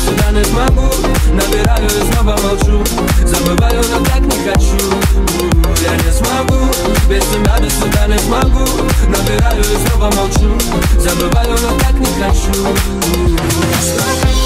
сюда не смогу. Набираю и снова молчу. Забываю, но так не хочу. Я не смогу, без тебя до сюда не смогу. Набираю и снова молчу. Забываю, но так не хочу.